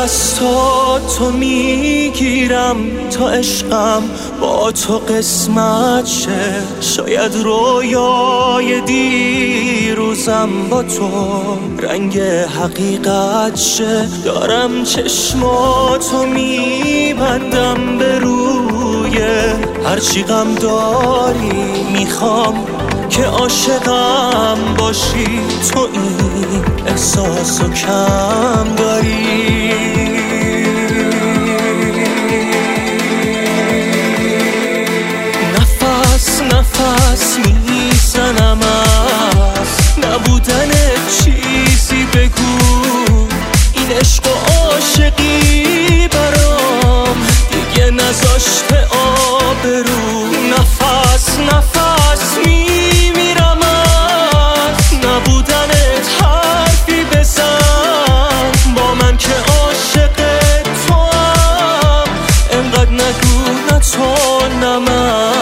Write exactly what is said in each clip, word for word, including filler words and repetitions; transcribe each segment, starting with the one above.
دستاتو میگیرم تا عشقم با تو قسمت شه. شاید رویای دیروزم با تو رنگ حقیقت شه. دارم چشماتو میبندم به روی هرچی غم داری. میخوام که عاشقم باشی، تو این احساسو کم داری. نفس نفس میزنم از نبودن چیزی. بگو این عشق و عاشقی برام دیگه نذاشته آبرو. نفس نفس میمیرم از نبودنت. حرفی بزن با من که عاشق تو هم. انقدر نگو نه تو نه من.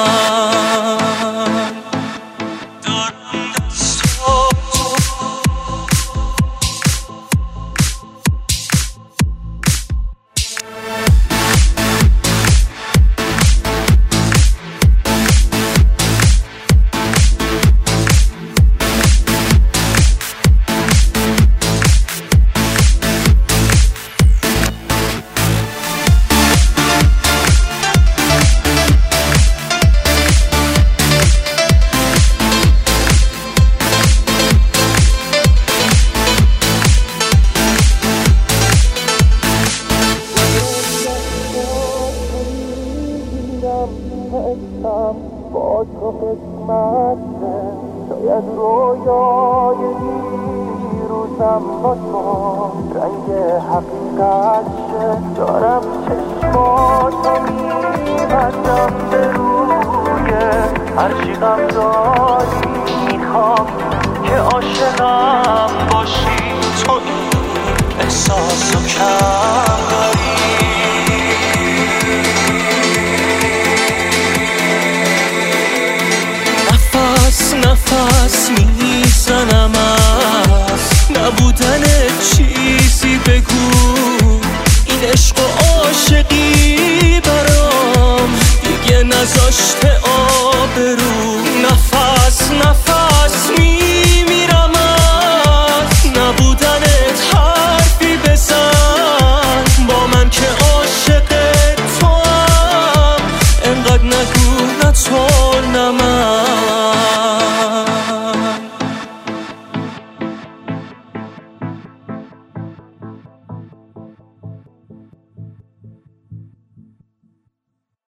با تو قسمت شه. شاید رویای دیروزم با تو رنگ حقیقت شه. دارم چشماتو میبندم به روی هرچی غم داری. میخوام که عاشقم باشی، تو این احساسو کم